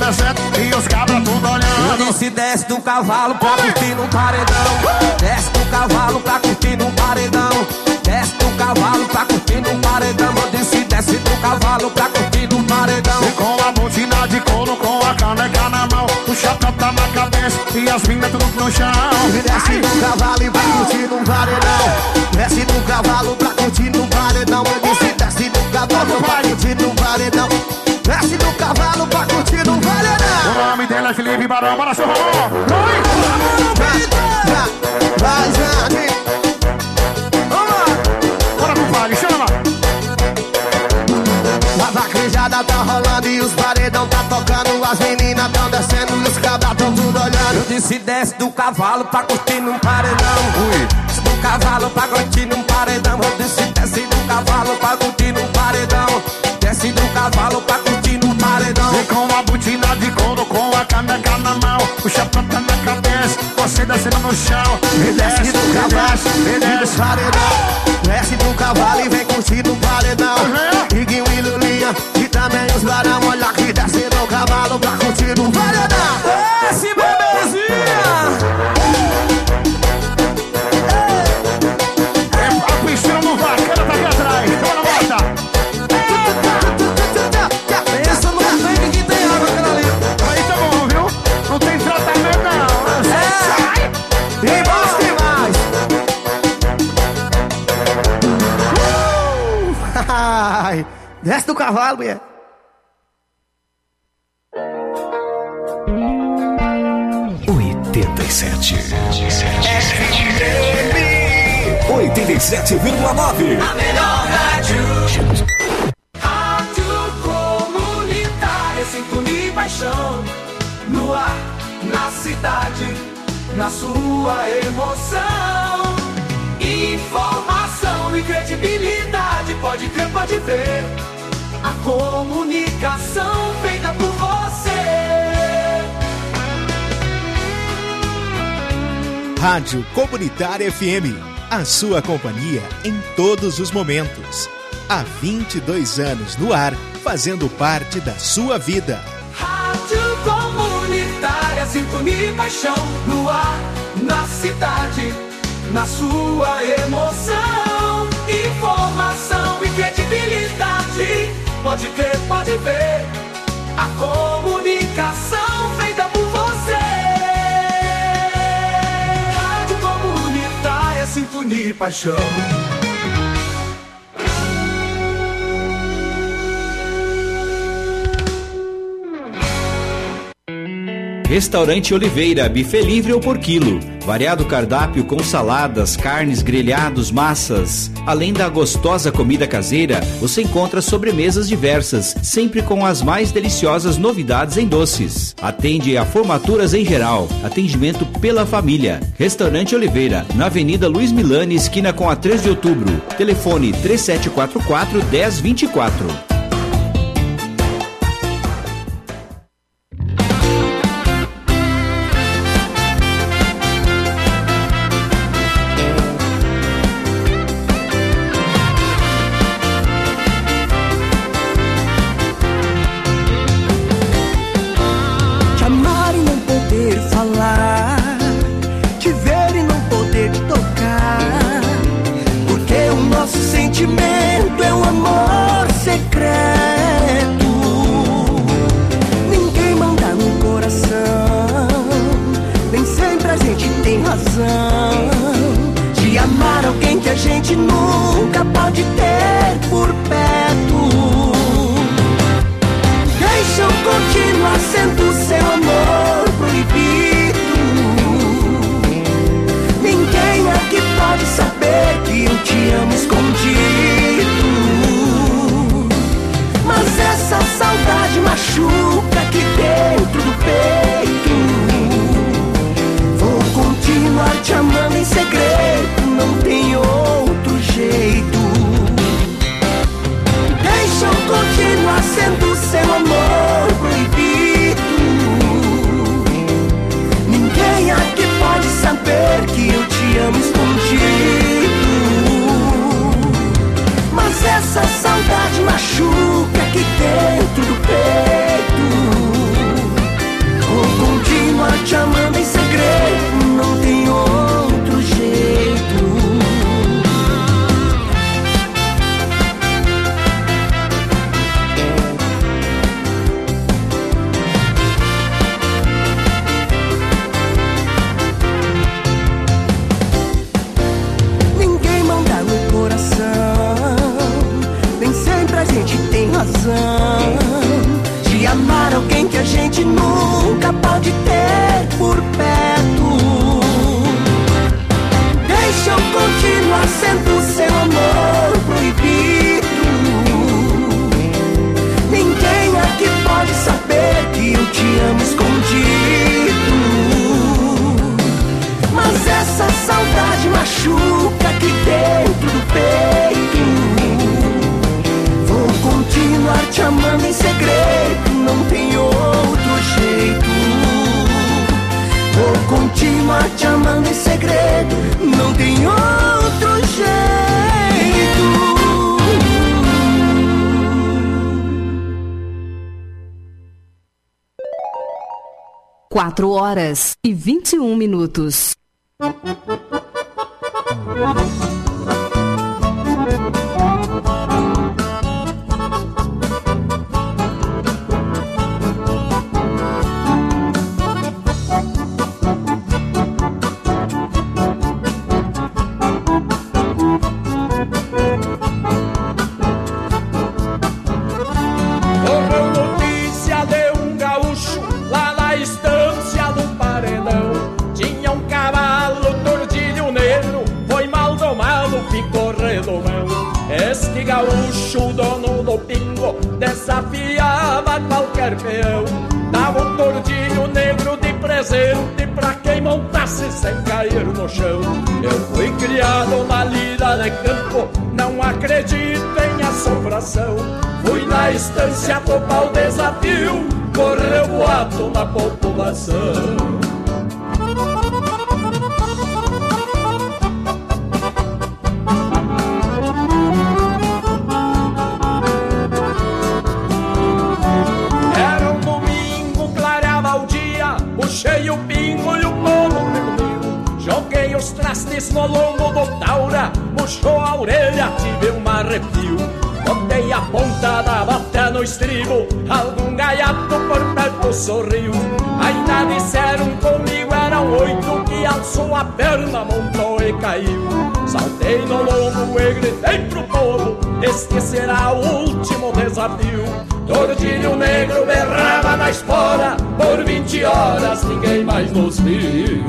descendo e os cabras tudo olhando. Eu disse desce do cavalo pra curtir no paredão. Desce do cavalo pra curtir no paredão. Desce do cavalo pra curtir no paredão. Eu disse desce do cavalo pra curtir no paredão. E com a botina de couro, com a caneca na mão, o chapéu tá na cabeça e as minas tudo no chão. Desce do cavalo e vai curtir no paredão. Desce do cavalo pra curtir no paredão. Eu disse desce do cavalo pra curtir no paredão. Desce do cavalo pra curtir no paredão. O nome dele é Felipe Barão, bora seu Romão. Vai, Jane. Bora pro baile, chama. A vaquejada tá rolando e os paredão tá tocando. As meninas tão descendo e os cabras tão tudo olhando. Eu disse desce do cavalo pra curtir num paredão. Desce do cavalo pra curtir num paredão. Eu disse desce do cavalo pra curtir num paredão. Desce do cavalo pra curtir num paredão. E com a botina de couro, com a caneca na mão, o chapéu tá na cabeça, você descendo no chão. E desce do cavalo e desce paredão. Desce do cavalo e vem curtir no paredão. Iguinho e Lulinha e também os barão. Olha que desce do cavalo pra curtir no paredão. Desce, bebezinha. A piscina no vaqueiro tá aqui atrás. Bora, bota. Pensa no tanque que tem água aquela ali. Aí tá bom, viu? Não tem tratamento não. Sai! E mostre mais! Desce do cavalo, mulher. FM 87,9. A melhor rádio. Rádio Comunitária, sintonia e paixão. No ar, na cidade, na sua emoção. Informação e credibilidade, pode crer, pode ver. A comunicação feita por você. Rádio Comunitária FM, a sua companhia em todos os momentos. Há 22 anos no ar, fazendo parte da sua vida. Rádio Comunitária, sintonia e paixão. No ar, na cidade, na sua emoção. Informação e credibilidade, pode crer, pode ver. A comunicação feita por você. Rádio Comunitária, sintonia e paixão. Restaurante Oliveira, buffet livre ou por quilo. Variado cardápio com saladas, carnes, grelhados, massas. Além da gostosa comida caseira, você encontra sobremesas diversas, sempre com as mais deliciosas novidades em doces. Atende a formaturas em geral. Atendimento pela família. Restaurante Oliveira, na Avenida Luiz Milani, esquina com a 3 de outubro. Telefone 3744-1024. De amar alguém que a gente nunca pode ter por perto. Deixa eu continuar sendo seu amor proibido. Ninguém aqui pode saber que eu te amo escondido. Mas essa saudade machuca aqui dentro do peito. Continuar te amando em segredo, não tem outro jeito. Deixa eu continuar sendo seu amor proibido. Ninguém aqui pode saber que eu te amo escondido. Mas essa saudade machuca aqui dentro do peito. para alguém que a gente nunca pode ter por perto. Deixa eu continuar sendo seu amor proibido. Ninguém aqui pode saber que eu te amo escondido. Mas essa saudade machuca aqui dentro do peito. Vou continuar te amando em segredo, não tem outro jeito. Vou continuar te amando em segredo, não tem outro jeito. 4h21. Este gaúcho, dono do pingo, desafiava qualquer peão. Dava um tordilho negro de presente pra quem montasse sem cair no chão. Eu fui criado na lida de campo, não acredito em assombração. Fui na estância topar o desafio, correu boato na população. Puxei o pingo e o povo reuniu. Joguei os trastes no lombo do taura, puxou a orelha, tive um arrepio. Botei a ponta da bota no estribo, algum gaiato por perto sorriu. Ainda disseram comigo, eram 8 que alçou a perna, montou e caiu. Saltei no lombo e gritei pro povo, este será o último desafio. Tordilho negro berrava na espora, por 20 horas ninguém mais nos viu.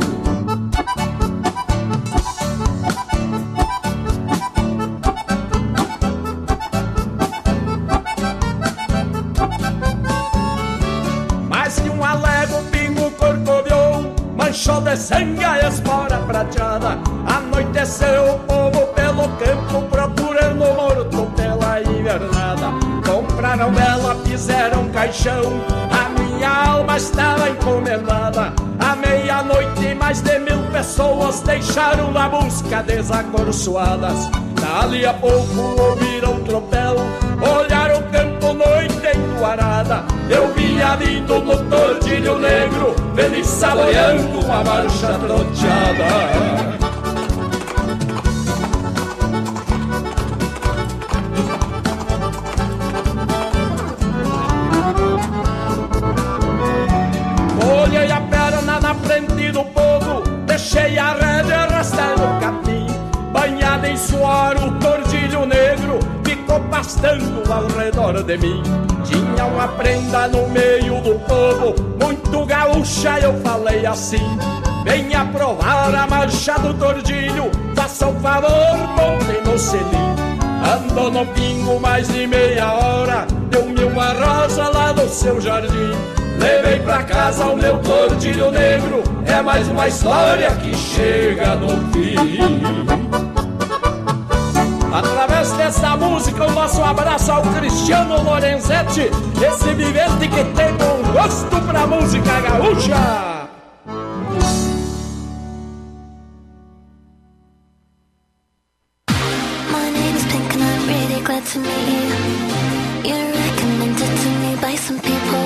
Mas que um alego pingo corcoviou, manchou de sangue a espora prateada. Anoiteceu o povo pelo campo, procurando o morto pela invernada. Compraram vela, fizeram caixão, a minha alma estava encomendada. À meia-noite mais de 1000 pessoas deixaram na busca desacorçoadas. Dali a pouco ouviram tropel, olharam o campo noite enluarada. Eu vinha vindo no tordilho negro, feliz saboreando uma marcha troteada. Olhei a perna na frente do povo, deixei a rédea arrastando o capim. Banhado em suor, o tordilho negro ficou pastando ao redor de mim. Tinha uma prenda no meio do povo, muito gaúcha, eu falei assim: venha provar a marcha do tordilho, faça o favor, monte no selim. Andou no pingo mais de meia hora, deu-me uma rosa lá do seu jardim. Levei pra casa o meu tordilho negro, é mais uma história que chega no fim. Através dessa música, o nosso abraço ao Cristiano Lorenzetti, esse vivente que tem bom gosto pra música gaúcha. My name is Pink and I'm really glad to meet you. You're recommended to me by some people.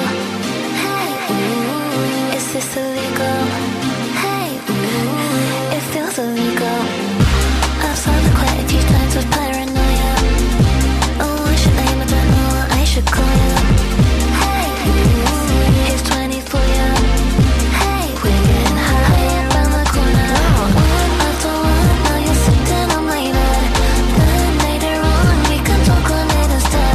Hey, is this illegal? Hey, it feels illegal. I've saw it quite a few times with paranoia. Oh, I should name it, don't know what I should call you. Hey, here's 20 for you. Hey, we're getting high around the corner. One after one, now you're sitting on my bed. Then later on, we can talk on it instead.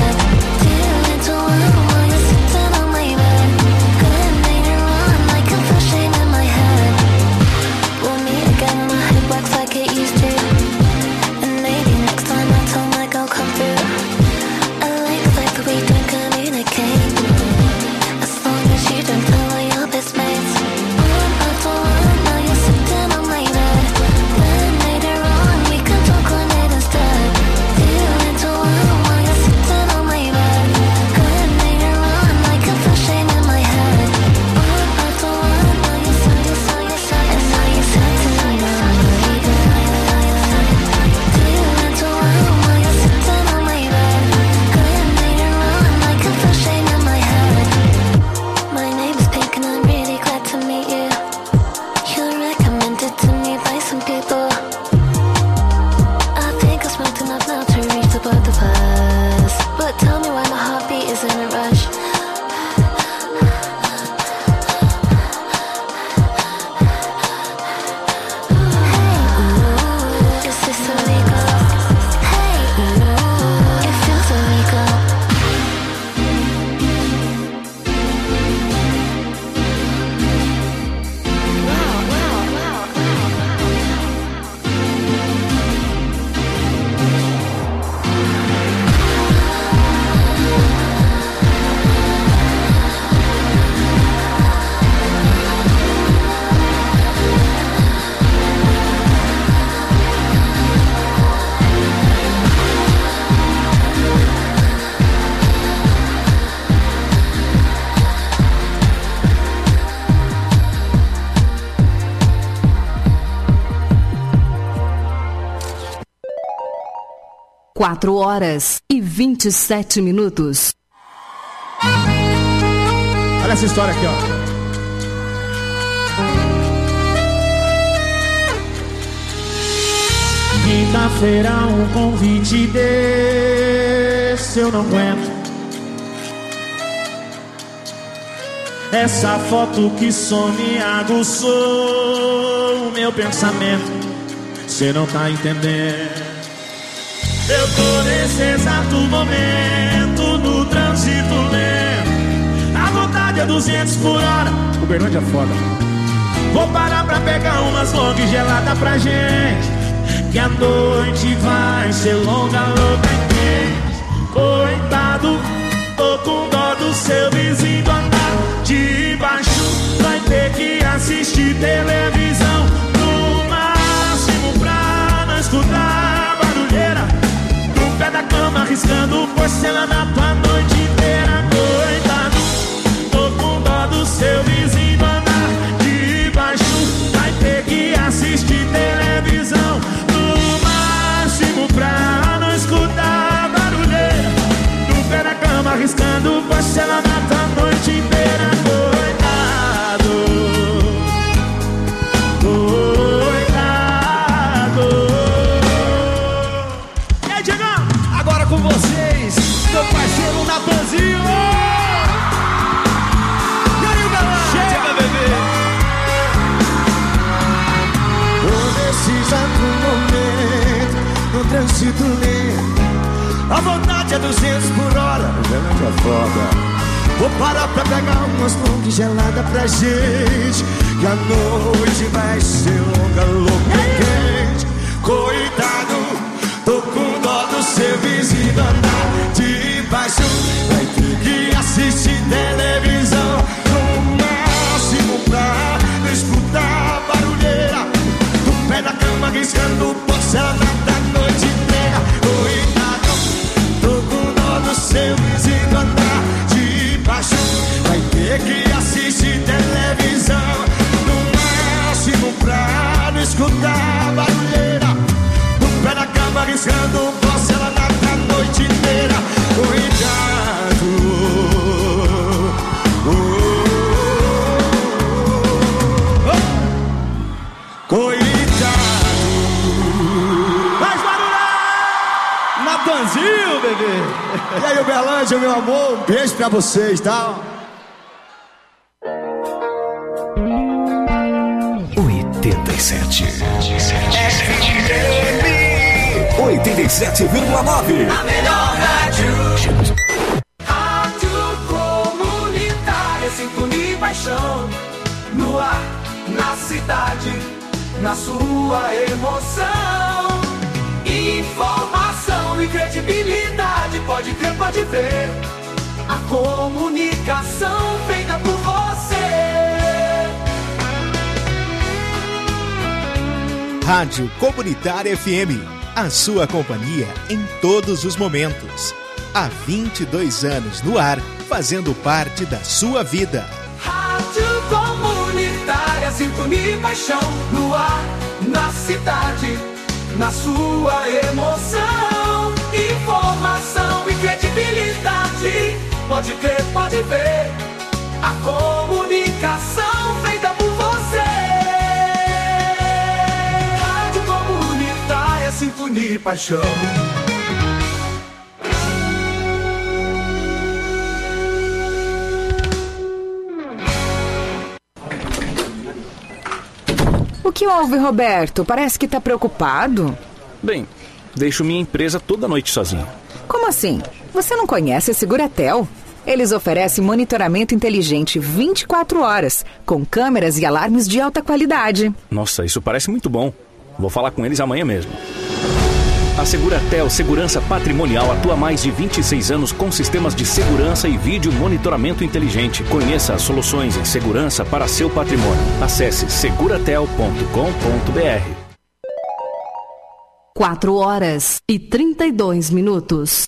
4h27. Olha essa história aqui, ó. Quinta-feira um convite desse eu não aguento. Essa foto que só me aguçou o meu pensamento. Cê não tá entendendo. Eu tô nesse exato momento no trânsito lento. A vontade é 200 por hora. Uberlândia é foda. Vou parar pra pegar umas long geladas pra gente. Que a noite vai ser longa, louca e quente. Coitado, tô com dó do seu vizinho andar de baixo. Vai ter que assistir televisão no máximo pra não escutar barulheira. No pé da cama riscando porcelana pra noite inteira. Coitado, tô com dó do seu vizinho andar de baixo. Vai ter que assistir televisão pra não escutar barulheira. No pé da cama riscando porcelanato a noite inteira. Coitado, coitado. E aí, Diego, agora com vocês, meu parceiro Natanzinho. E aí, galera, chega, bebê. Vou precisar do momento no trânsito lento. A vontade é 200 por hora. Uberlândia é foda. Vou parar pra pegar umas long geladas pra gente. Que a noite vai ser longa, louca e quente. Coitado, tô com dó do seu vizinho andar de baixo. Vai ter que assistir televisão no máximo pra não escutar barulheira. Do pé da cama riscando porcelanato da noite inteira. Coitado, tô com dó do seu vizinho andar de baixo. Vai ter que assistir televisão no máximo pra não escutar barulheira. Do pé da cama riscando porcelanato da noite inteira. Coitado, Natanzinho, bebê. E aí, Uberlândia, meu amor, um beijo pra vocês, tá? 87,9. A melhor rádio. Rádio comunitária, sintonia e paixão. No ar, na cidade, na sua emoção. Informação e credibilidade, pode crer, pode ver. A comunicação feita por você. Rádio Comunitária FM, a sua companhia em todos os momentos. Há 22 anos no ar, fazendo parte da sua vida. Rádio Comunitária, sintonia e paixão. No ar, na cidade, na sua emoção. Informação e credibilidade, pode crer, pode ver. A comunicação feita por você. Rádio Comunitária, sintonia e paixão. O que houve, Roberto? Parece que tá preocupado. Bem, deixo minha empresa toda noite sozinho. Como assim? Você não conhece a Seguratel? Eles oferecem monitoramento inteligente 24 horas, com câmeras e alarmes de alta qualidade. Nossa, isso parece muito bom. Vou falar com eles amanhã mesmo. A Seguratel Segurança Patrimonial atua há mais de 26 anos com sistemas de segurança e vídeo monitoramento inteligente. Conheça as soluções em segurança para seu patrimônio. Acesse seguratel.com.br. 4h32.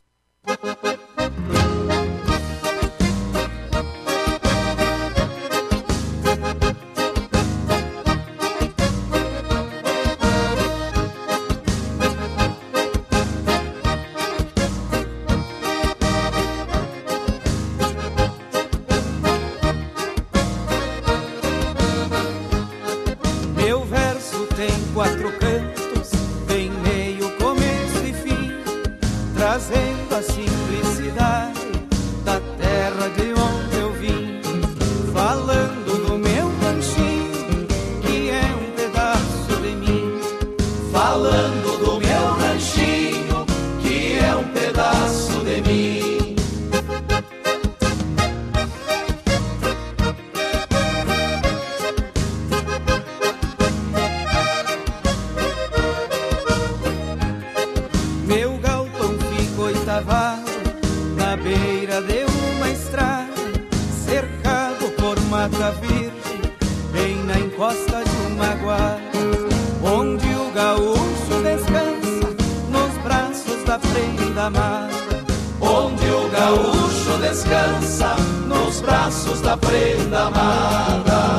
mata virgem, bem na encosta de uma guarda, onde o gaúcho descansa nos braços da prenda amada. Onde o gaúcho descansa nos braços da prenda amada.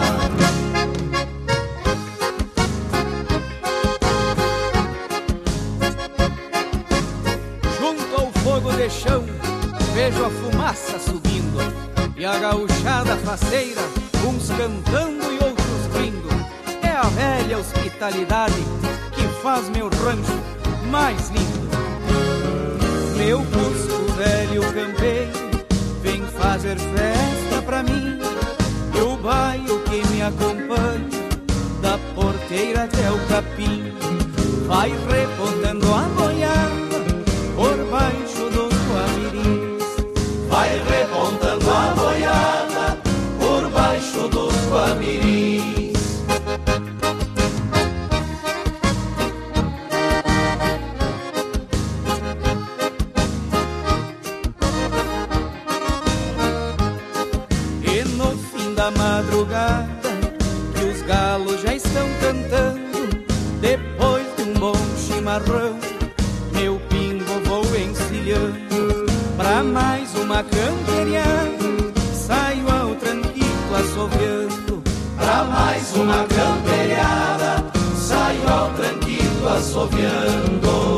Junto ao fogo de chão vejo a fumaça subindo, e a gauchada faceira, uns cantando e outros rindo. É a velha hospitalidade que faz meu rancho mais lindo. Meu cusco velho campeiro vem fazer festa pra mim, e o baio que me acompanha da porteira até o capim vai rebotando a boiada por baixo dos guamiris. Vai repontando a boiada por baixo dos guamiris. E no fim da madrugada, que os galos já estão cantando, depois de um bom chimarrão, meu pingo vou encilhando pra mais uma camperiada. Saio ao tranquilo assoviando pra mais uma camperiada. Saio ao tranquilo assoviando.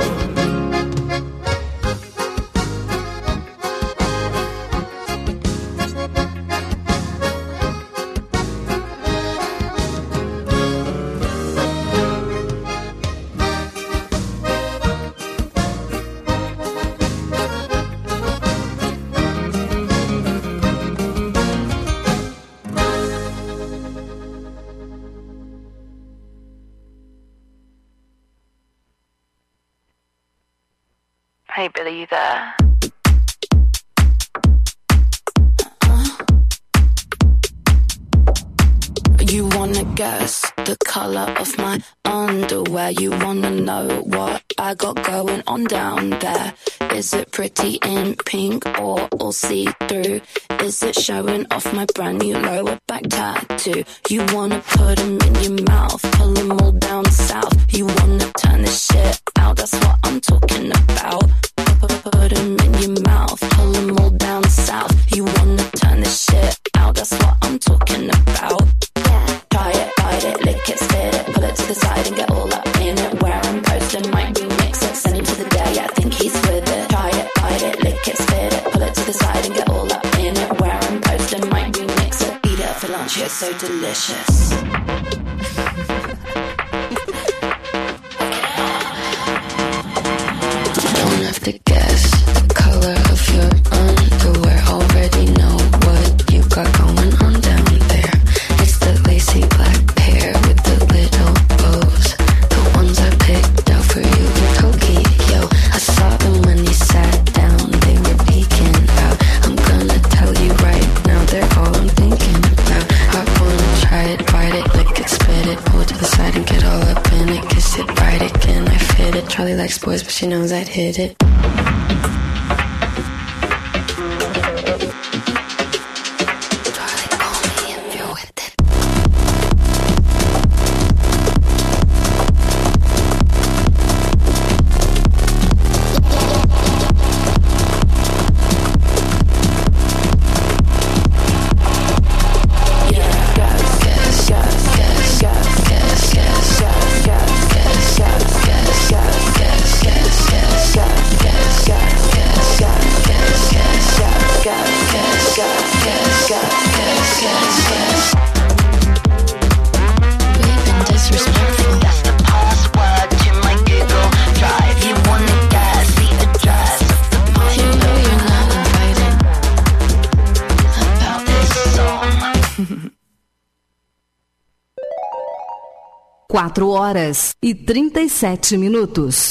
Hey Billy, you there? You wanna guess the color of my underwear? You wanna know what I got going on down there? Is it pretty in pink or all see-through? Is it showing off my brand new lower back tattoo? You wanna put them in your mouth, pull them all down south. You wanna turn this shit out, that's what I'm talking about. Put them in your mouth, pull them all down south. You wanna turn this shit out, that's what I'm talking about. Try it, bite it, lick it, spit it, pull it to the side and get all up in it. Where I'm posting, might remix it, send him to the day, I think he's with it. Try it, bite it, lick it, spit it, pull it to the side and get all up in it. Where I'm posting, might remix it, eat it for lunch, it's so delicious. Don't have to guess the color of your underwear, already know what you got going on down there. It's the lacy black pair with the little bows, the ones I picked out for you in Tokyo. I saw them when you sat down, they were peeking out. I'm gonna tell you right now, they're all I'm thinking about. I wanna try it, bite it, lick it, spit it, pull it to the side and get all up in it. Kiss it, bite it, can I fit it? Charlie likes boys, but she knows I'd hit it. Quatro horas e 37 minutos.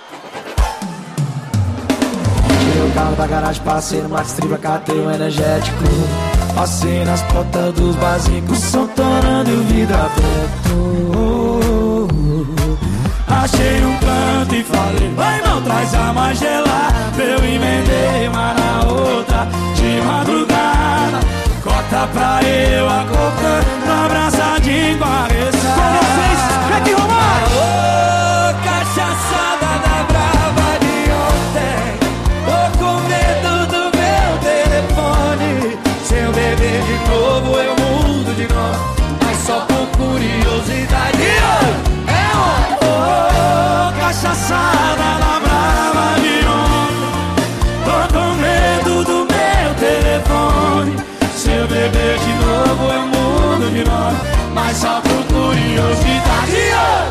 Tirei o carro da garagem, passei no Max Triba, catei um energético. Passei nas portas dos barzinhos, som torando e o vidro aberto. Achei um canto e falei, vai não, traz a mais gelada. Eu emendei uma na outra, de madrugada. Cota pra eu agora. pareça. Com vocês, Jack Romário. Ô, cachaçada da brava de ontem, tô com medo do meu telefone. Se eu beber de novo eu mudo de nome, mas só por curiosidade. Ô, cachaçada da brava de ontem, tô com medo do meu telefone. Se eu beber de novo eu mudo de nome, mas só por curiosidade.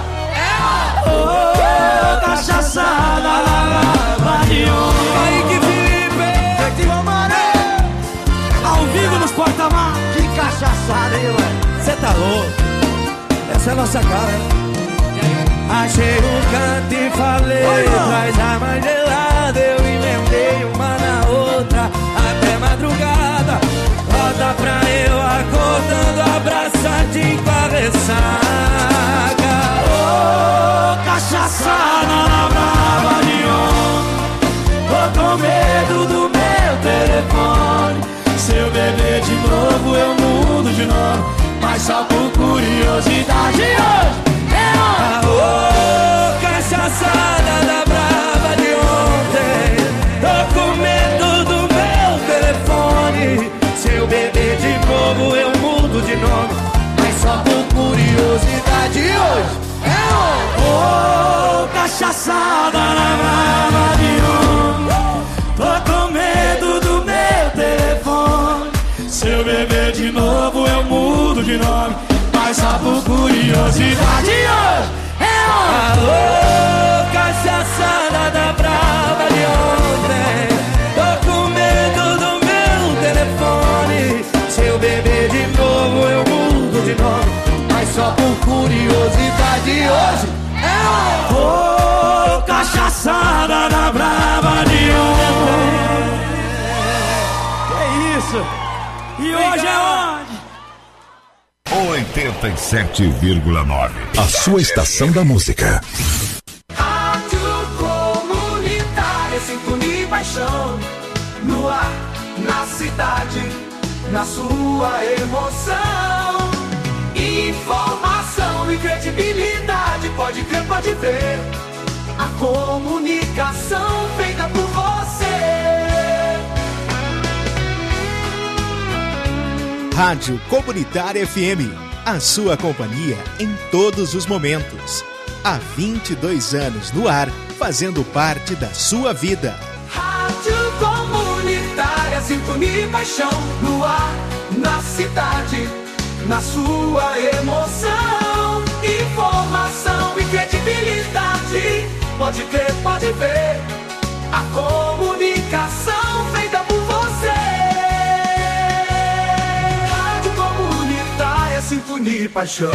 Ô, cachaçada da brava de ontem. Kaique Felipe, aqui o Maré, ao vivo nos porta-mar. Que cachaçada, hein, ué? Cê tá louco? Essa é a nossa cara, né? Achei um canto e falei, traz a mais gelada. Eu emendei uma na outra até madrugada. Roda pra eu acordando, abraçadinho com a ressaca. Ô, cachaçada na brava de ontem, tô com medo do meu telefone. Se eu beber de novo eu mudo de nome, mas só por curiosidade. Ô, cachaçada da brava de ontem, tô com medo do meu telefone. Se eu beber de novo eu mudo de nome, mas só por curiosidade. Hoje ô, cachaçada da brava de ontem, tô com medo do meu telefone. Se eu beber de novo eu mudo de nome, mas só por curiosidade. Alô, cachaçada da brava de ontem, tô com medo do meu telefone. Se eu beber de novo eu mudo de nome, mas só por curiosidade. Hoje ô, cachaçada da brava de ontem. Que isso? E hoje é onde? 87,9. A sua estação da música. Rádio Comunitária, sintonia e paixão. No ar, na cidade, na sua emoção. Informação e credibilidade, pode crer, pode ver. A comunicação feita por você. Rádio Comunitária FM, a sua companhia em todos os momentos. Há 22 anos no ar, fazendo parte da sua vida. Rádio Comunitária, sintonia e paixão. No ar, na cidade, na sua emoção. Informação e credibilidade, pode crer, pode ver. A comunicação feita por você. Rádio Comunitária, sintonia e paixão.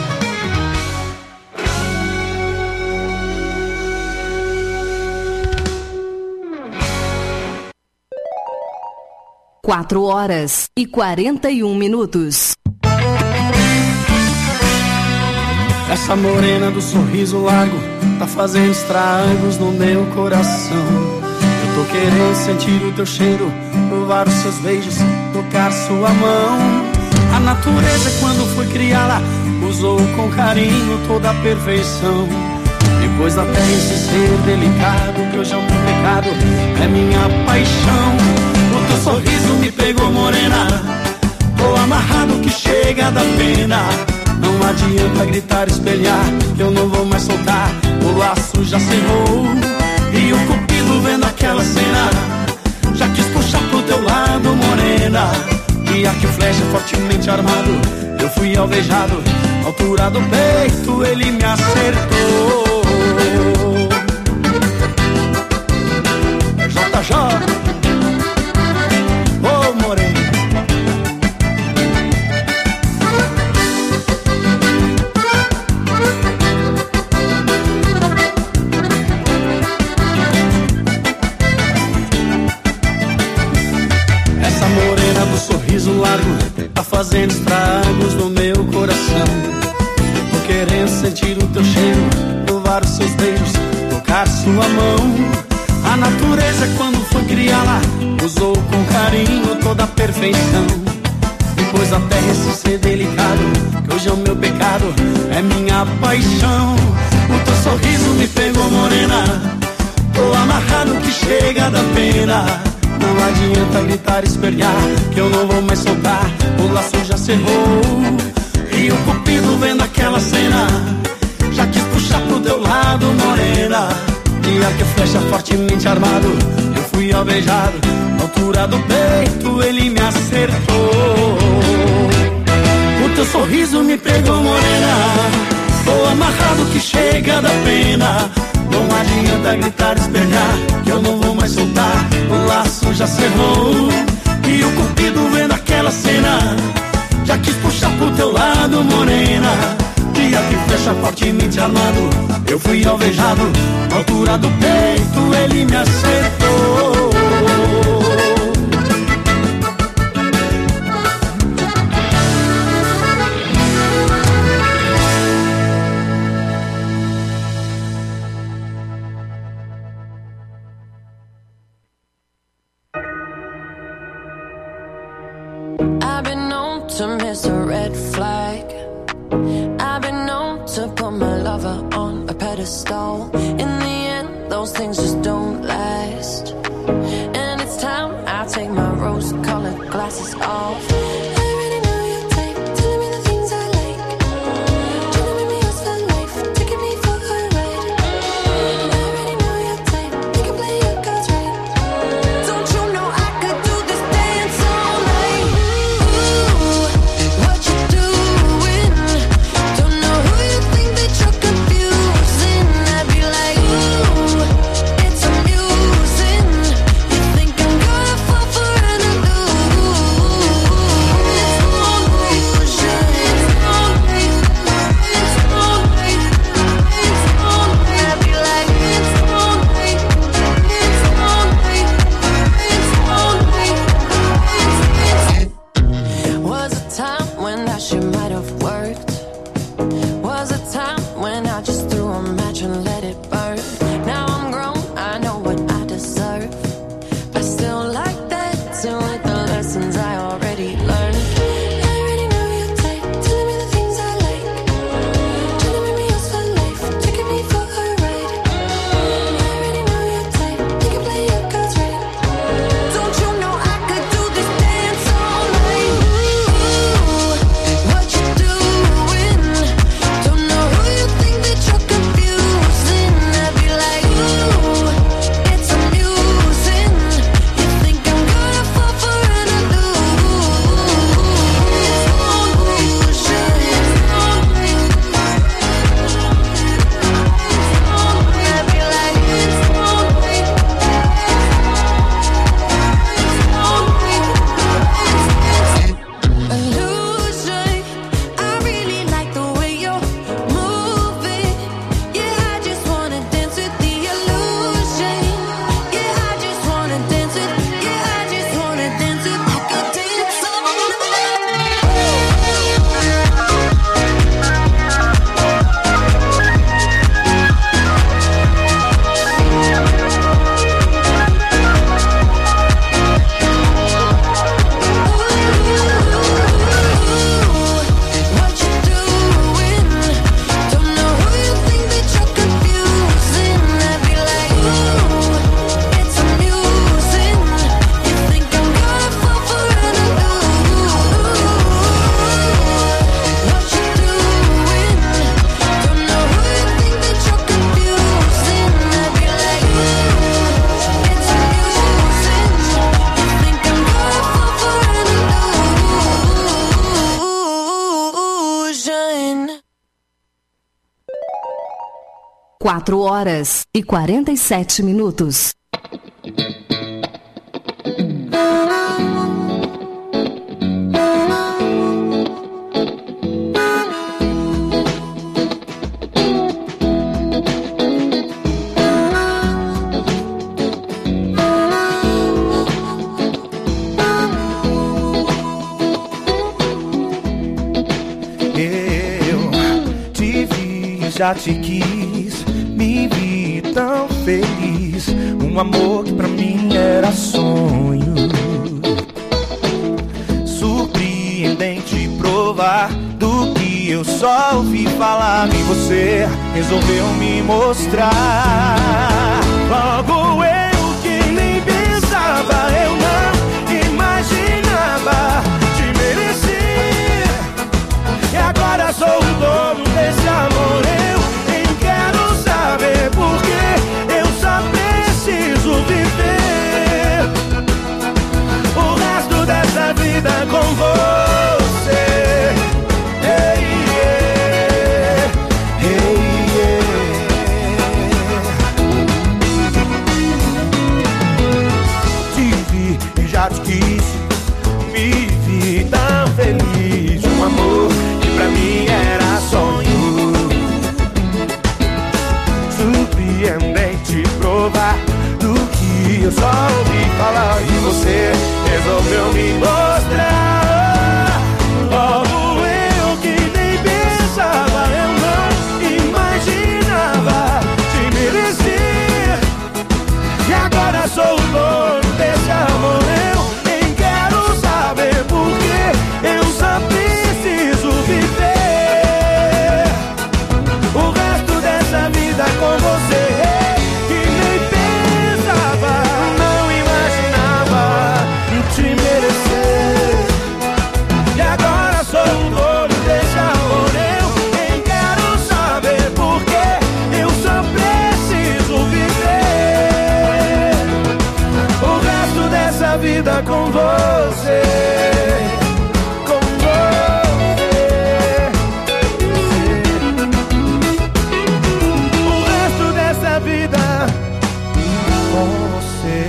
4h41. Essa morena do sorriso largo tá fazendo estragos no meu coração. Eu tô querendo sentir o teu cheiro, provar os seus beijos, tocar sua mão. A natureza, quando foi criá-la, usou com carinho toda a perfeição. Depois da terra esse ser delicado, que hoje é um pecado, é minha paixão. O teu sorriso me pegou, morena, tô amarrado que chega da pena. Não adianta gritar, espelhar, que eu não vou mais soltar. O laço já cerrou e o cupido vendo aquela cena já quis puxar pro teu lado, morena. De arco e flecha fortemente armado, eu fui alvejado. Altura do peito ele me acertou. JJ, ô morena. Essa morena do sorriso largo tá fazendo estragos no meu coração. Tô querendo sentir o teu cheiro, provar os seus beijos, tocar sua mão. A natureza, quando foi criá-la, usou com carinho toda a perfeição. Depois Talvez a terra esse ser delicado, que hoje é o meu pecado, é minha paixão. O teu sorriso me pegou, morena, tô amarrado que chega da pena. Não adianta gritar, espernear, que eu não vou mais soltar, o laço já cerrou. E o cupido vendo aquela cena, já quis puxar pro teu lado, morena. E arco e flecha fortemente armado, eu fui alvejado, na altura do peito ele me acertou. O teu sorriso me pegou, morena, tô amarrado que chega da pena. Não adianta gritar, espernear, que eu não vou mais soltar, o laço já cerrou. E o cupido vendo aquela cena, já quis puxar pro teu lado, morena. E arco e flecha fortemente armado, eu fui alvejado, na altura do peito ele me acertou. I've been known to miss a red flag. I've been known to put my lover on a pedestal. In the end, those things just don't last. And it's time I take my rose-colored glasses off. Quatro horas e 47 minutos. Já te quis, me vi tão feliz. Um amor que pra mim era sonho. Surpreendente falar do que eu só ouvi falar. E você resolveu me mostrar. Logo eu que nem pensava, eu não imaginava te merecer. E agora sou o dono desse amor. Eu nem quero saber porque eu só preciso viver o resto dessa vida com você. Hey, yeah. Hey, yeah. Te vi e já te quis, me vi tão feliz. Um amor que pra mim era sonho, surpreendente provar do que eu só ouvi falar. E você resolveu me mostrar. Logo eu que nem pensava, eu não imaginava te merecer. E agora sou o dono desse amor. Eu nem quero saber porque eu só preciso viver o resto dessa vida com você. Que nem pensava, não imaginava te merecer. E agora sou o dono desse amor. Eu nem quero saber porque eu só preciso viver o resto dessa vida com você. Com você. O resto dessa vida com você.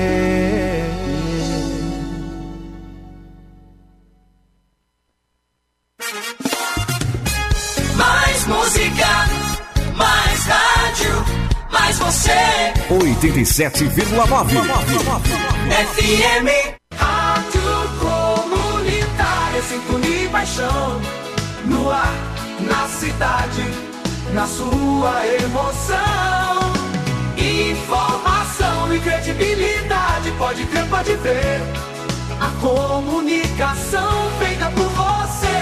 Mais música, mais rádio, mais você. 87,9. FM. Rádio Comunitária, sintonia e paixão. No ar, na cidade, na sua emoção. Informação e credibilidade, pode crer, pode ver. A comunicação feita por você.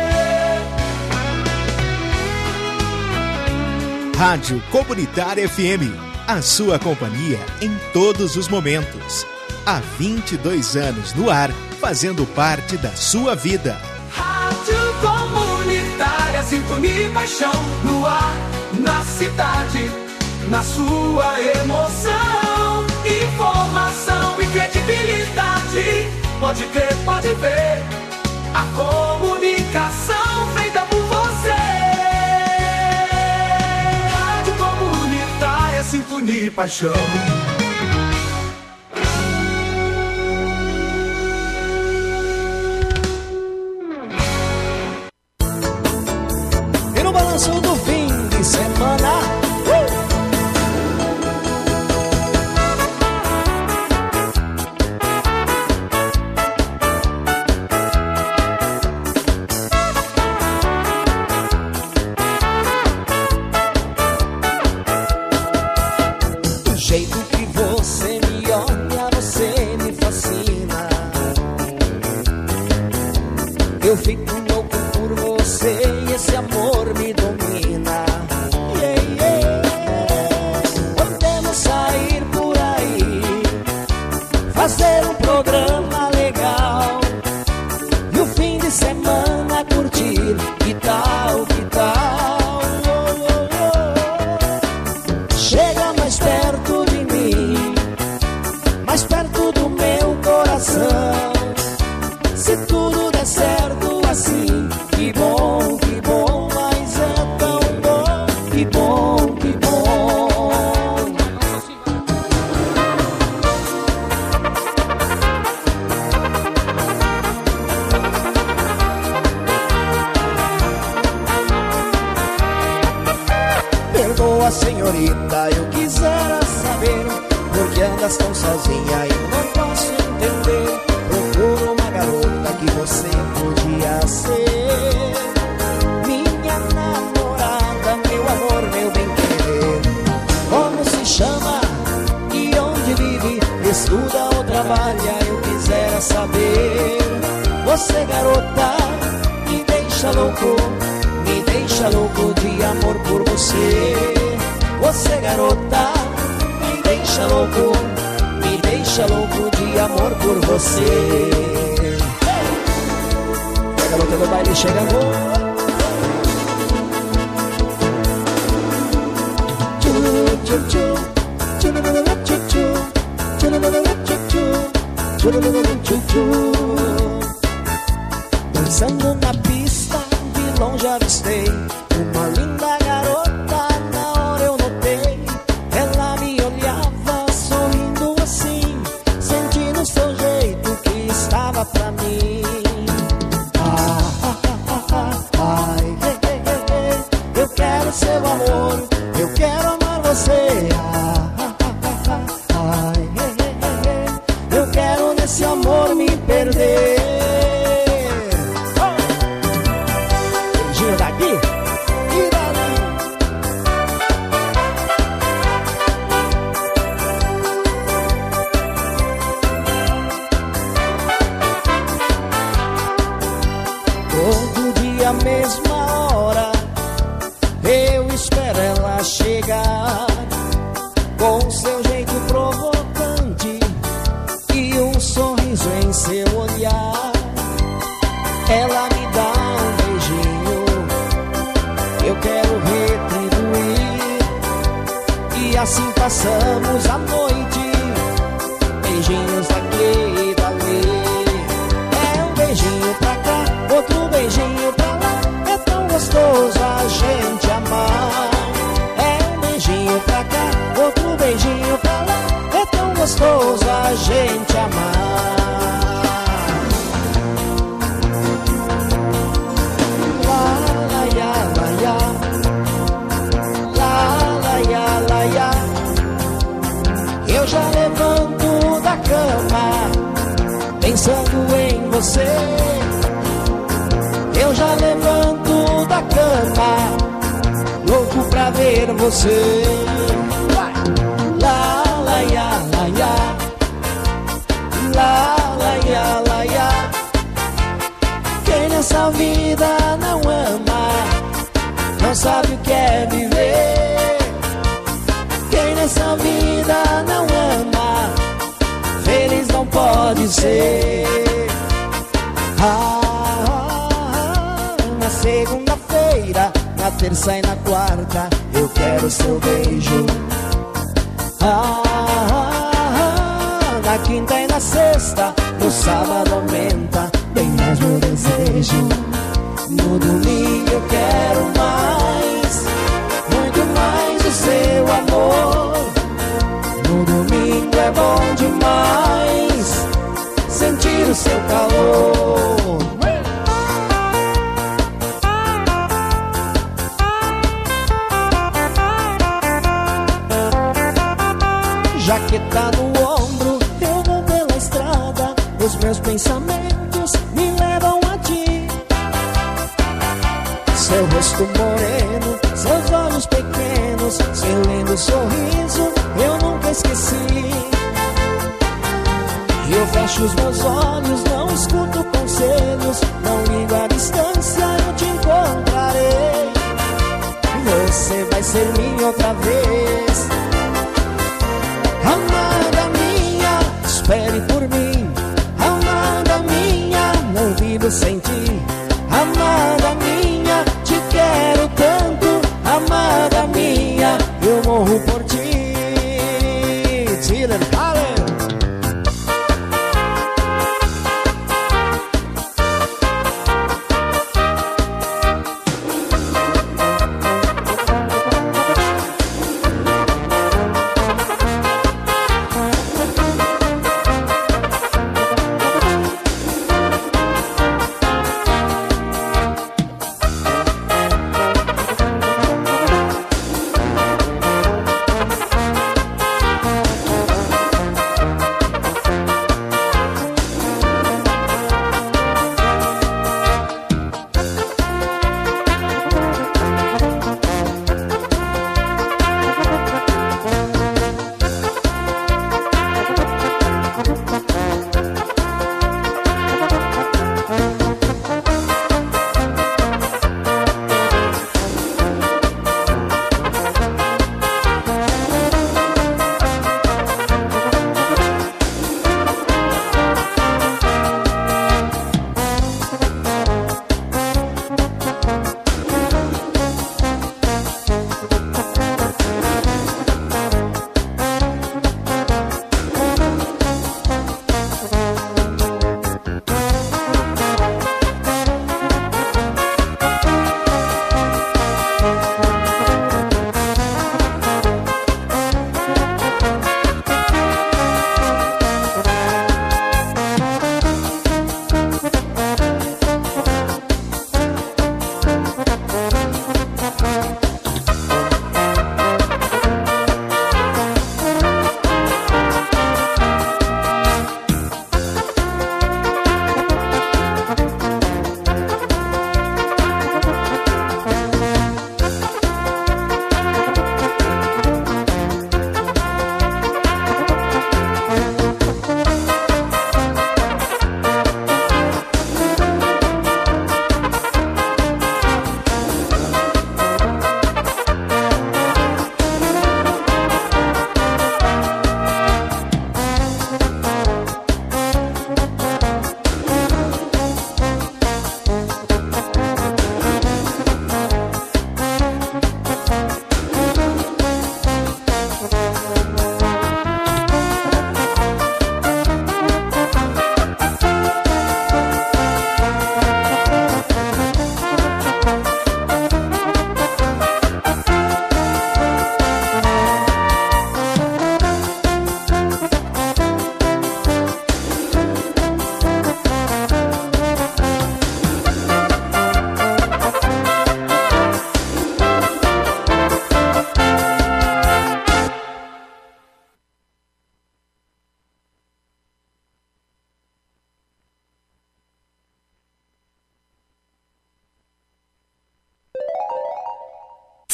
Rádio Comunitária FM, a sua companhia em todos os momentos. Há 22 anos no ar, fazendo parte da sua vida. Rádio Comunitária, sintonia e paixão. No ar, na cidade, na sua emoção. Informação e credibilidade, pode crer, pode ver. A comunicação feita por você. Rádio Comunitária, sintonia e paixão. E no balanço do fim de semana, do jeito que você me olha, você me fascina. Eu fico louco por você e esse amor me domina. Yeah, yeah. Podemos sair por aí, fazer um programa legal e o fim de semana curtir. Que tal, que tal? Oh, oh, oh. Chega mais perto de mim, mais perto do meu coração. Se tudo der certo assim, que bom, mas é tão bom, que bom, que bom. Perdoa, senhorita, eu quisera saber por que andas tão sozinha e não posso entender. Procuro uma garota que você podia ser, minha namorada, meu amor, meu bem-querer. Como se chama e onde vive, estuda ou trabalha, eu quisera saber. Você, garota, me deixa deixa louco de amor por você. Você, garota, me deixa louco de amor por você. A garota do baile chega amor. Dançando na pista, de longe avistei uma linda garota. Na hora eu notei, ela me olhava sorrindo assim, sentindo seu jeito que estava pra mim. Eu quero seu amor, eu quero amar você. Eu quero nesse amor me perder. Beijinho daqui e dali. Todo dia, mesma hora, eu espero ela chegar, com seu jeito provocante e um sorriso em seu olhar. Ela me dá um beijinho, eu quero retribuir, e assim passamos a noite, beijinhos aqui e dali. É um beijinho pra cá, outro beijinho pra lá, é tão gostoso a gente amar. É um beijinho pra cá, outro beijinho pra lá, é tão gostoso a gente amar. La la ya la ya, la la ya la ya. Eu já levanto da cama pensando em você. Eu já levanto da cama louco pra ver você. La la ya la ya, la la ya la ya. Quem nessa vida não ama, não sabe o que é viver. Quem nessa vida não ama, feliz não pode ser. Na segunda-feira, na terça e na quarta, eu quero seu beijo. Na quinta e na sexta, no sábado aumenta bem mais meu desejo. No domingo eu quero mais, muito mais o seu amor. No domingo é bom demais sentir o seu calor. Jaqueta no ombro, eu vou pela estrada, os meus pensamentos me levam a ti. Seu rosto moreno, seus olhos pequenos, seu lindo sorriso, eu nunca esqueci. Eu fecho os meus olhos, não escuto conselhos, não ligo a distância, eu te encontrarei. Você vai ser minha outra vez. Amada minha, espere por mim. Amada minha, não vivo sem ti. Amada minha, te quero tanto. Amada minha, eu morro por ti. Dylan Allen.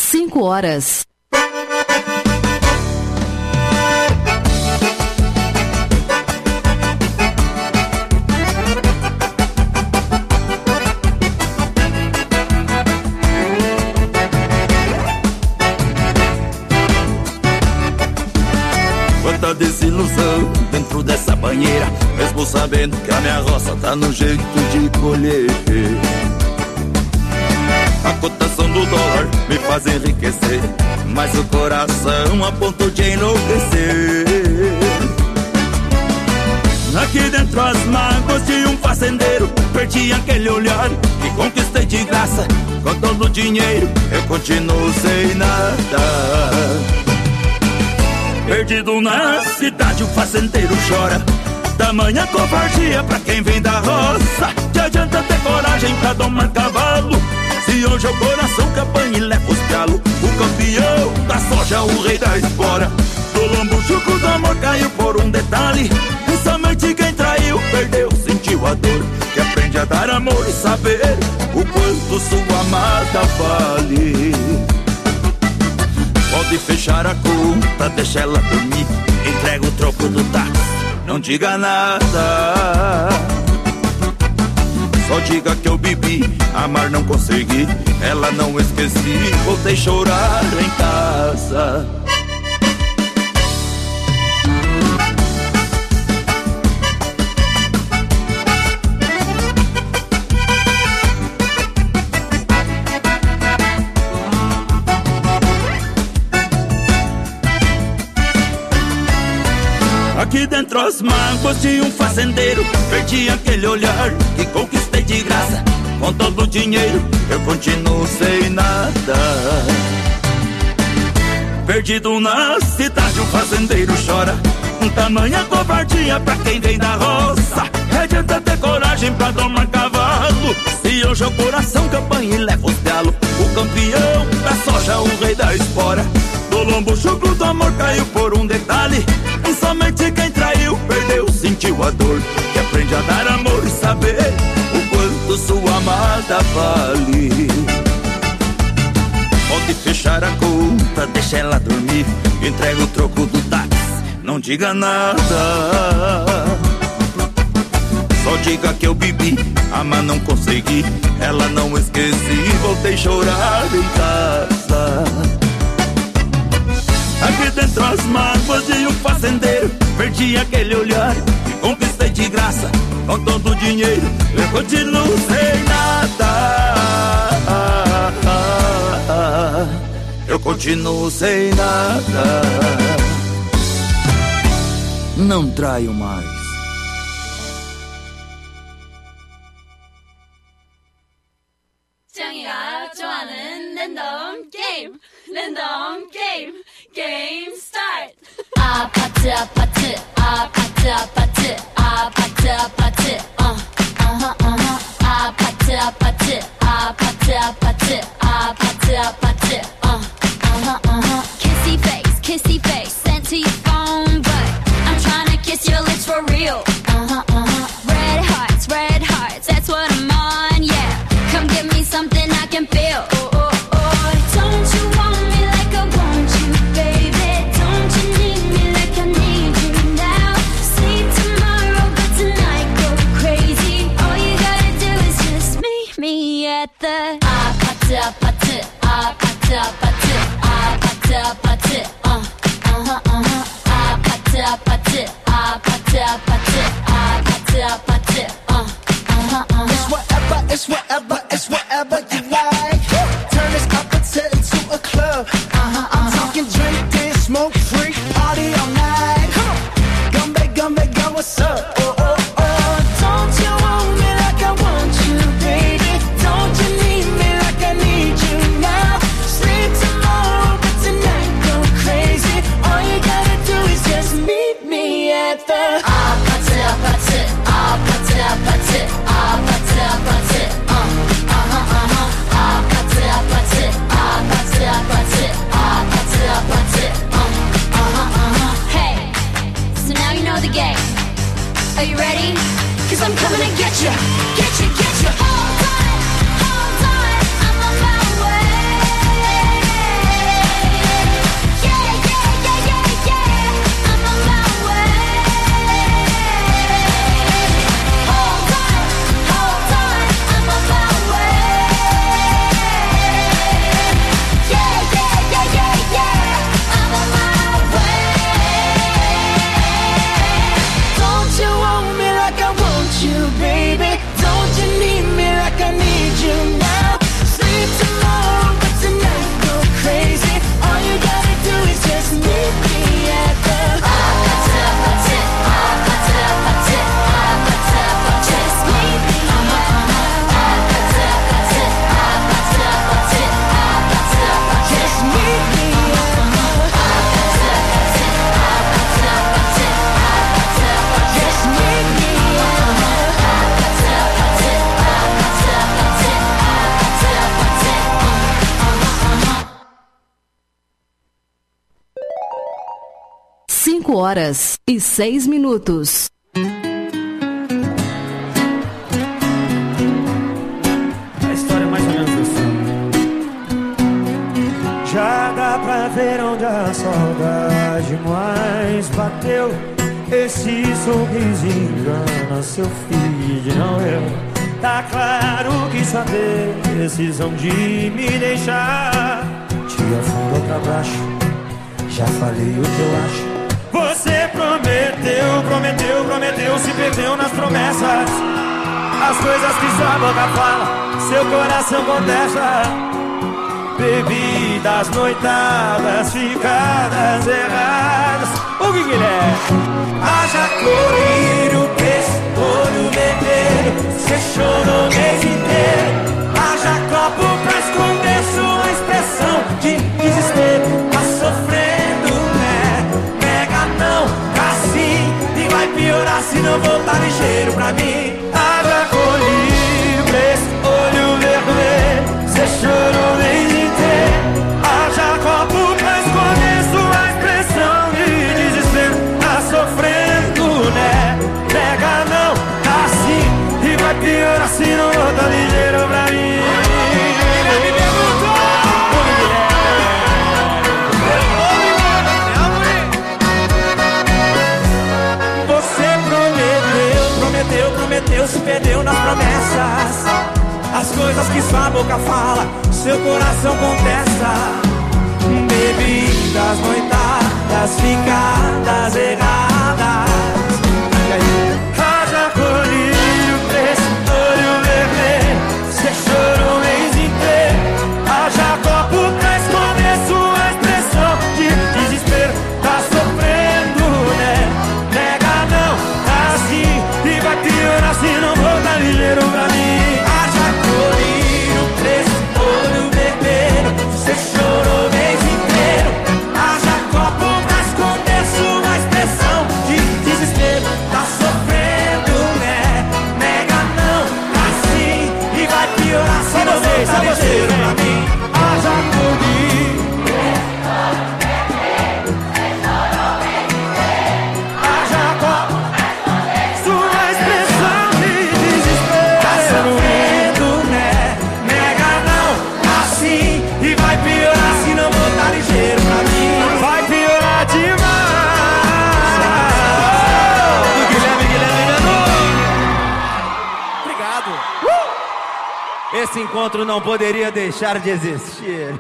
5 horas. Quanta desilusão dentro dessa banheira, mesmo sabendo que a minha roça tá no jeito de colher. A cotação do dólar me faz enriquecer, mas o coração a ponto de enlouquecer. Aqui dentro as mágoas de um fazendeiro, perdi aquele olhar que conquistei de graça. Com todo o dinheiro eu continuo sem nada. Perdido na cidade o fazendeiro chora, tamanha covardia pra quem vem da roça. Que adianta ter coragem pra domar cavalo, se hoje o coração que apanha e leva os galos. O campeão da soja, o rei da espora, do lombo chucro do amor caiu por um detalhe. Somente quem traiu, perdeu, sentiu a dor. Que aprende a dar amor e saber o quanto sua amada vale. Pode fechar a conta, deixa ela dormir, entrega o troco do táxi, não diga nada. Só diga que eu bebi, amar não consegui, ela não esqueci, voltei chorar em casa. Aqui dentro as mágoas de um fazendeiro, perdi aquele olhar que conquistei de graça. Com todo o dinheiro eu continuo sem nada. Perdido na cidade o fazendeiro chora, tamanha covardia pra quem vem da roça. Adianta ter coragem pra domar cavalo, se hoje o coração que apanha e leva os galos. O campeão da soja, o rei da espora, do lombo chucro do amor caiu por um detalhe. E somente quem traiu, perdeu, sentiu a dor. Que aprende a dar amor e saber o quanto sua amada vale. Pode fechar a conta, deixa ela dormir, entrega o troco do táxi, não diga nada. Só diga que eu bebi, amar não consegui, ela não esqueci, voltei chorar em casa. Aqui dentro as mágoas de um fazendeiro, perdi aquele olhar que conquistei de graça. Com todo o dinheiro eu continuo sem nada. Eu continuo sem nada. Não traio mais. 짱이가 좋아하는 랜덤 게임, 랜덤 게임, 게임 스타트. 아파트 아파트 아파트 아파트 아파트 아파트 아파트 아파트 아파트 아파트 아파트 아파트 kissy face sent to your phone, but I'm trying to kiss your lips for real. Red hearts, that's what I'm on, yeah. Come give me something I can feel. Don't you want me like I want you, baby? Don't you need me like I need you now? Sleep tomorrow, but tonight go crazy. All you gotta do is just meet me at the 아파트 아파트 아파트 아파트 아파트 아파트 아파트 아파트 아파트 아파트 아파트 It's whatever you like. Turn this apache into a club. I'm talking drink and smoke free, party all night. Come back, what's up? Don't you want me like I want you, baby? Don't you need me like I need you now? Sleep tomorrow, but tonight go crazy. All you gotta do is just meet me at the 아파트 아파트 아파트 아파트 아파트 아파트 5h06. A história é mais ou menos assim. Já dá pra ver onde a saudade mais bateu. Esse sorriso engana seu filho, não eu. Tá claro que sua decisão de me deixar te afundou pra baixo. Já falei o que eu acho. Você prometeu, se perdeu nas promessas. As coisas que sua boca fala, seu coração contesta. Bebidas, noitadas, ficadas erradas. O que é? Haja colírio, olho vermelho. Você chorou o mês inteiro. Haja copo pra esconder sua expressão de desespero. Tá sofrendo, né? Pega não, assim. E vai piorar se não voltar ligeiro pra mim. Haja colírio, olho vermelho. Você chorou o mês inteiro. Haja copo pra esconder sua expressão de desespero. Tá sofrendo, né? Pega não, assim. E vai piorar se não voltar ligeiro pra mim. Você prometeu, se perdeu nas promessas. As coisas que sua boca fala, seu coração contesta. Bebidas, noitadas, ficadas erradas. Haja colírio, olho vermelho. Você chorou o mês inteiro. Haja copo pra esconder sua expressão de desespero. Tá sofrendo, né? Nega não, tá assim. E vai piorar se não voltar ligeiro pra mim. Haja colírio, olho vermelho. Você chorou o mês inteiro. Haja copo pra esconder sua expressão de desespero. Tá sofrendo, né? Nega não, assim. E vai piorar se não voltar ligeiro pra mim. Haja colírio. Haja copo. Sua expressão de desespero. Tá sofrendo, né? Nega não, assim. E vai piorar se não voltar ligeiro pra mim. Vai piorar demais. Guilherme Obrigado. Esse encontro não poderia deixar de existir.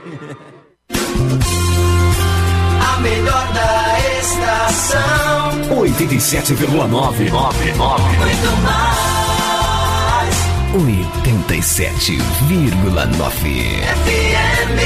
A melhor da estação. 87,9. Muito mais. 87,9. FM.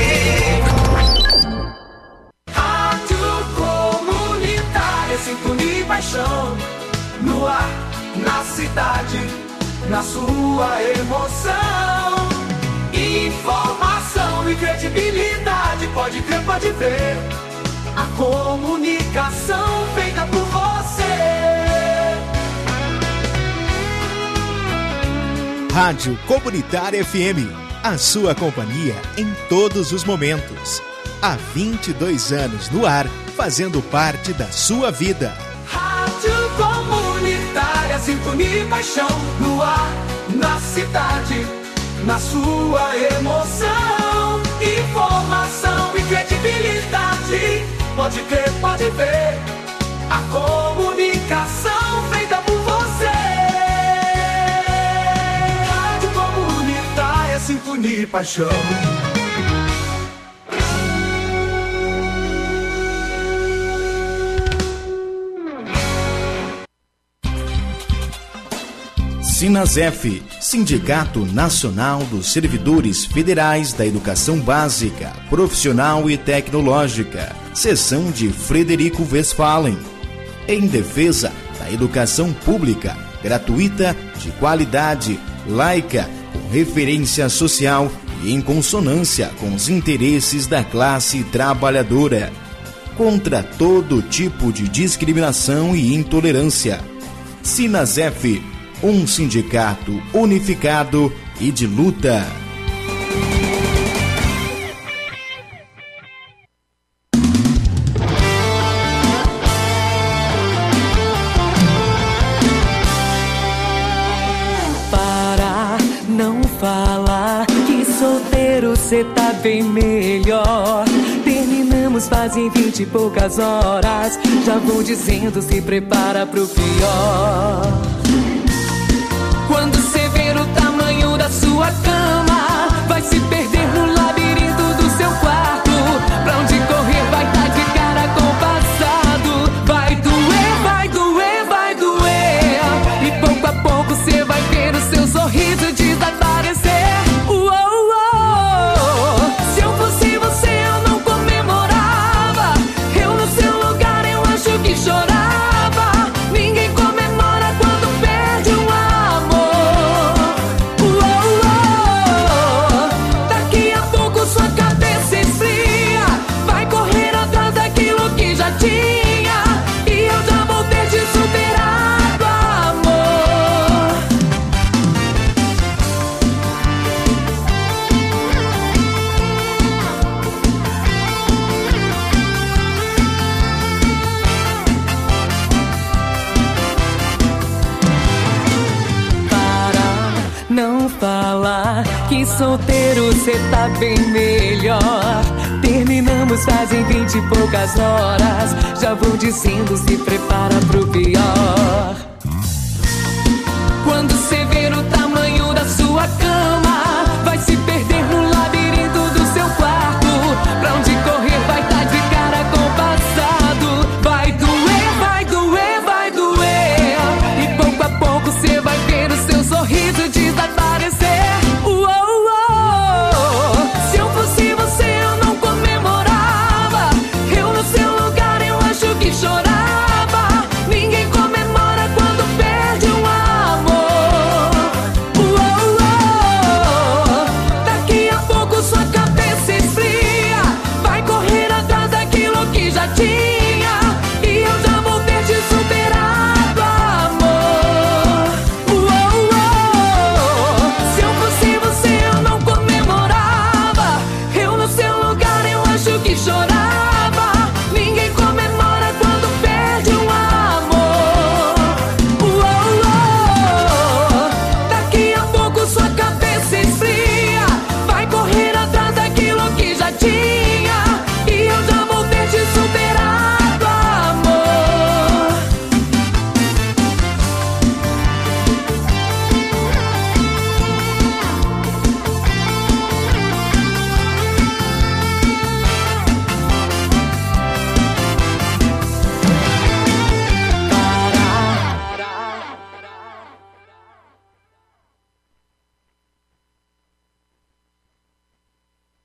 Rádio Comunitária, sintonia e paixão. No ar, na cidade, na sua emoção. Informação e credibilidade, pode crer, pode ver. A comunicação feita por você. Rádio Comunitária FM, a sua companhia em todos os momentos. Há 22 anos no ar, fazendo parte da sua vida. Rádio Comunitária, sintonia e paixão. No ar, na cidade, na sua emoção. Informação e credibilidade, pode crer, pode ver. A comunicação feita por você. Rádio Comunitária, sintonia e paixão. Sinasef, Sindicato Nacional dos Servidores Federais da Educação Básica, Profissional e Tecnológica, seção de Frederico Westphalen, em defesa da educação pública, gratuita, de qualidade, laica, com referência social e em consonância com os interesses da classe trabalhadora, contra todo tipo de discriminação e intolerância. Sinasef, um sindicato unificado e de luta. cê tá bem melhor. Terminamos fazem 20 e poucas horas. Já vou dizendo, se prepara pro pior. Quando cê ver o tamanho da sua cama, vai se perder no labirinto do seu quarto. Pra onde correr vai tá de cara com o passado. Vai doer, vai doer, vai doer. E pouco a pouco cê vai ver o seu sorriso desaparecer. Se eu fosse você eu não comemorava. Eu no seu lugar eu acho que chorava. Ninguém comemora quando perde um amor. Daqui a pouco sua cabeça esfria. Vai correr atrás daquilo que já tinha. E eu já vou ter te superado, amor. Para, não fala que solteiro cê tá bem melhor. Terminamos fazem 20 e poucas horas. Já vou dizendo, se prepara pro pior.